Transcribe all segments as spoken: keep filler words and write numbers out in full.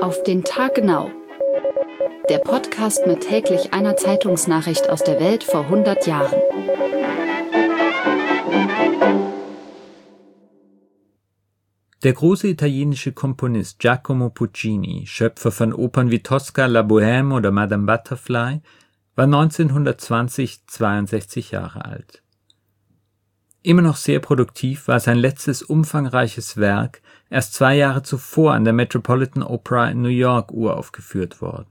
Auf den Tag genau. Der Podcast mit täglich einer Zeitungsnachricht aus der Welt vor hundert Jahren. Der große italienische Komponist Giacomo Puccini, Schöpfer von Opern wie Tosca, La Bohème oder Madame Butterfly, war neunzehnhundertzwanzig zweiundsechzig Jahre alt. Immer noch sehr produktiv war sein letztes umfangreiches Werk erst zwei Jahre zuvor an der Metropolitan Opera in New York uraufgeführt worden.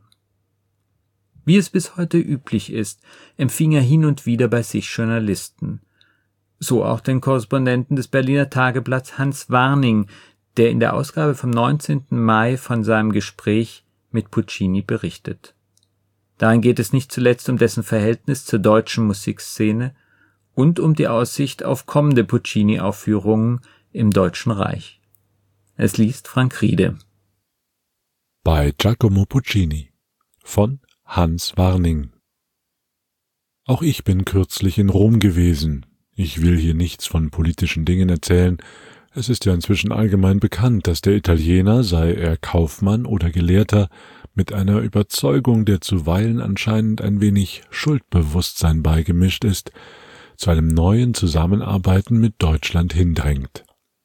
Wie es bis heute üblich ist, empfing er hin und wieder bei sich Journalisten. So auch den Korrespondenten des Berliner Tageblatts Hans Warning, der in der Ausgabe vom neunzehnten Mai von seinem Gespräch mit Puccini berichtet. Darin geht es nicht zuletzt um dessen Verhältnis zur deutschen Musikszene und um die Aussicht auf kommende Puccini-Aufführungen im Deutschen Reich. Es liest Frank Riede. Bei Giacomo Puccini von Hans Warning. Auch ich bin kürzlich in Rom gewesen. Ich will hier nichts von politischen Dingen erzählen. Es ist ja inzwischen allgemein bekannt, dass der Italiener, sei er Kaufmann oder Gelehrter, mit einer Überzeugung, der zuweilen anscheinend ein wenig Schuldbewusstsein beigemischt ist, zu einem neuen Zusammenarbeiten mit Deutschland hindrängt.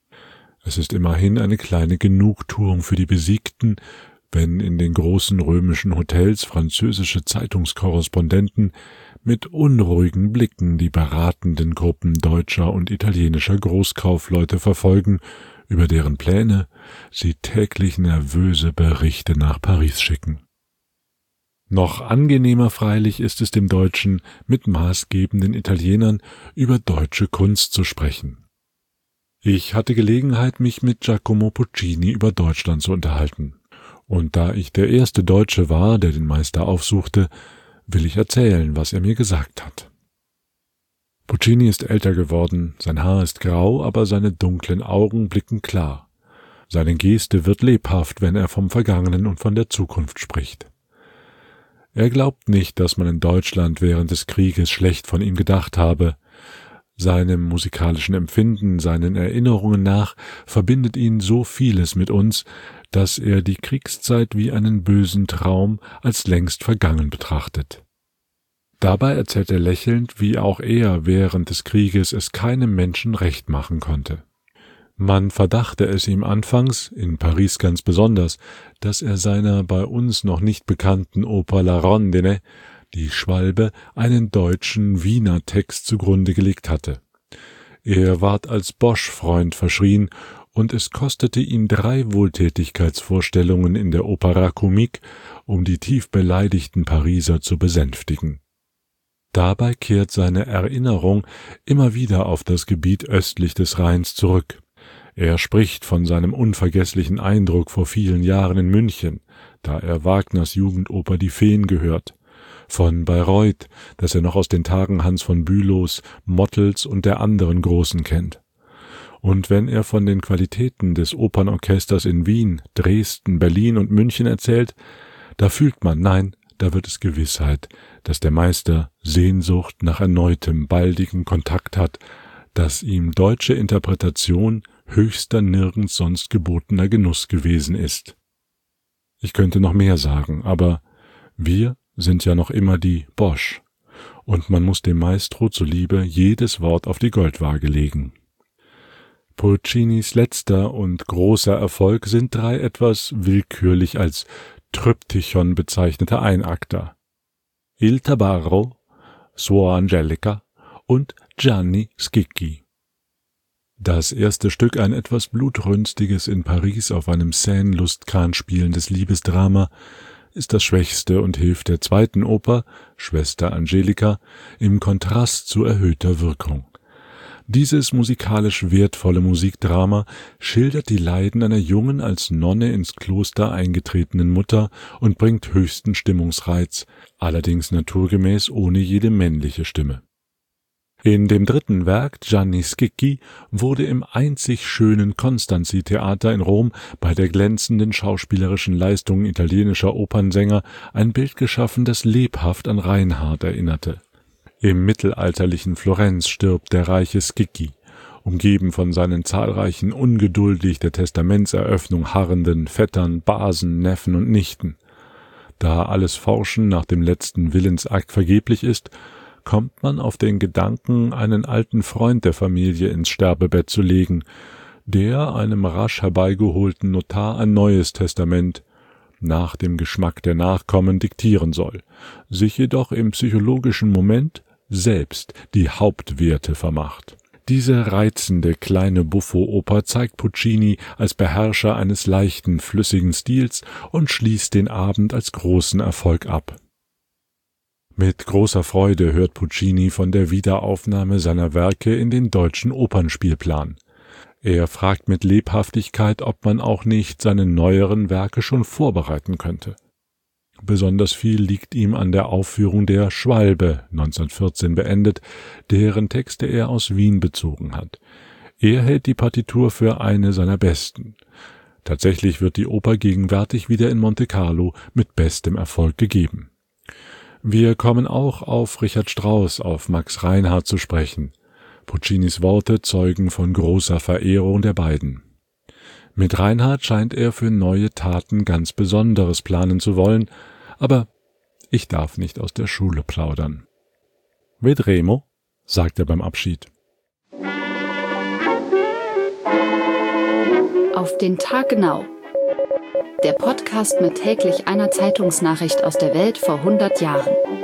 Es ist immerhin eine kleine Genugtuung für die Besiegten, wenn in den großen römischen Hotels französische Zeitungskorrespondenten mit unruhigen Blicken die beratenden Gruppen deutscher und italienischer Großkaufleute verfolgen, über deren Pläne sie täglich nervöse Berichte nach Paris schicken. Noch angenehmer freilich ist es dem Deutschen, mit maßgebenden Italienern über deutsche Kunst zu sprechen. Ich hatte Gelegenheit, mich mit Giacomo Puccini über Deutschland zu unterhalten. Und da ich der erste Deutsche war, der den Meister aufsuchte, will ich erzählen, was er mir gesagt hat. Puccini ist älter geworden, sein Haar ist grau, aber seine dunklen Augen blicken klar. Seine Geste wird lebhaft, wenn er vom Vergangenen und von der Zukunft spricht. Er glaubt nicht, dass man in Deutschland während des Krieges schlecht von ihm gedacht habe. Seinem musikalischen Empfinden, seinen Erinnerungen nach verbindet ihn so vieles mit uns, dass er die Kriegszeit wie einen bösen Traum als längst vergangen betrachtet. Dabei erzählt er lächelnd, wie auch er während des Krieges es keinem Menschen recht machen konnte. Man verdachte es ihm anfangs, in Paris ganz besonders, dass er seiner bei uns noch nicht bekannten Oper La Rondine, die Schwalbe, einen deutschen Wiener Text zugrunde gelegt hatte. Er ward als Bosch-Freund verschrien, und es kostete ihn drei Wohltätigkeitsvorstellungen in der Opéra Comique, um die tief beleidigten Pariser zu besänftigen. Dabei kehrt seine Erinnerung immer wieder auf das Gebiet östlich des Rheins zurück. Er spricht von seinem unvergesslichen Eindruck vor vielen Jahren in München, da er Wagners Jugendoper Die Feen gehört, von Bayreuth, das er noch aus den Tagen Hans von Bülows, Mottels und der anderen Großen kennt. Und wenn er von den Qualitäten des Opernorchesters in Wien, Dresden, Berlin und München erzählt, da fühlt man, nein, da wird es Gewissheit, dass der Meister Sehnsucht nach erneutem, baldigem Kontakt hat, dass ihm deutsche Interpretation höchster nirgends sonst gebotener Genuss gewesen ist. Ich könnte noch mehr sagen, aber wir sind ja noch immer die Bosch, und man muss dem Maestro zuliebe jedes Wort auf die Goldwaage legen. Puccinis letzter und großer Erfolg sind drei etwas willkürlich als Tryptychon bezeichnete Einakter: Il Tabarro, Suor Angelica und Gianni Schicchi. Das erste Stück, ein etwas blutrünstiges in Paris auf einem Seine-Lustkran spielendes Liebesdrama, ist das schwächste und hilft der zweiten Oper, Schwester Angelica, im Kontrast zu erhöhter Wirkung. Dieses musikalisch wertvolle Musikdrama schildert die Leiden einer jungen, als Nonne ins Kloster eingetretenen Mutter und bringt höchsten Stimmungsreiz, allerdings naturgemäß ohne jede männliche Stimme. In dem dritten Werk, Gianni Schicchi, wurde im einzig schönen Constanzi-Theater in Rom bei der glänzenden schauspielerischen Leistung italienischer Opernsänger ein Bild geschaffen, das lebhaft an Reinhard erinnerte. Im mittelalterlichen Florenz stirbt der reiche Schicchi, umgeben von seinen zahlreichen ungeduldig der Testamentseröffnung harrenden Vettern, Basen, Neffen und Nichten. Da alles Forschen nach dem letzten Willensakt vergeblich ist, kommt man auf den Gedanken, einen alten Freund der Familie ins Sterbebett zu legen, der einem rasch herbeigeholten Notar ein neues Testament nach dem Geschmack der Nachkommen diktieren soll, sich jedoch im psychologischen Moment selbst die Hauptwerte vermacht. Diese reizende kleine Buffo-Oper zeigt Puccini als Beherrscher eines leichten, flüssigen Stils und schließt den Abend als großen Erfolg ab. Mit großer Freude hört Puccini von der Wiederaufnahme seiner Werke in den deutschen Opernspielplan. Er fragt mit Lebhaftigkeit, ob man auch nicht seine neueren Werke schon vorbereiten könnte. Besonders viel liegt ihm an der Aufführung der Schwalbe, neunzehnhundertvierzehn beendet, deren Texte er aus Wien bezogen hat. Er hält die Partitur für eine seiner besten. Tatsächlich wird die Oper gegenwärtig wieder in Monte Carlo mit bestem Erfolg gegeben. Wir kommen auch auf Richard Strauss, auf Max Reinhardt zu sprechen. Puccinis Worte zeugen von großer Verehrung der beiden. Mit Reinhardt scheint er für neue Taten ganz Besonderes planen zu wollen, aber ich darf nicht aus der Schule plaudern. Vedremo, sagt er beim Abschied. Auf den Tag genau. Der Podcast mit täglich einer Zeitungsnachricht aus der Welt vor hundert Jahren.